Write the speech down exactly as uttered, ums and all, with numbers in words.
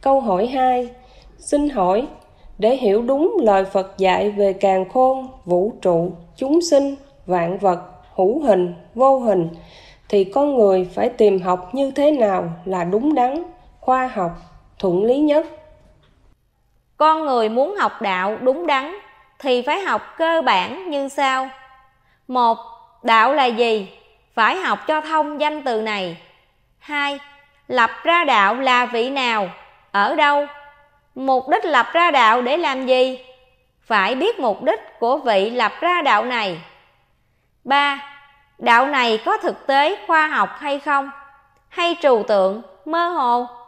Câu hỏi hai. Xin hỏi, để hiểu đúng lời Phật dạy về càn khôn, vũ trụ, chúng sinh, vạn vật, hữu hình, vô hình, thì con người phải tìm học như thế nào là đúng đắn, khoa học, thuận lý nhất? Con người muốn học đạo đúng đắn thì phải học cơ bản như sau. Một. Đạo là gì? Phải học cho thông danh từ này. Hai. Lập ra đạo là vị nào? Ở đâu? Mục đích lập ra đạo để làm gì? Phải biết mục đích của vị lập ra đạo này. Ba. Đạo này có thực tế khoa học hay không? Hay trừu tượng, mơ hồ?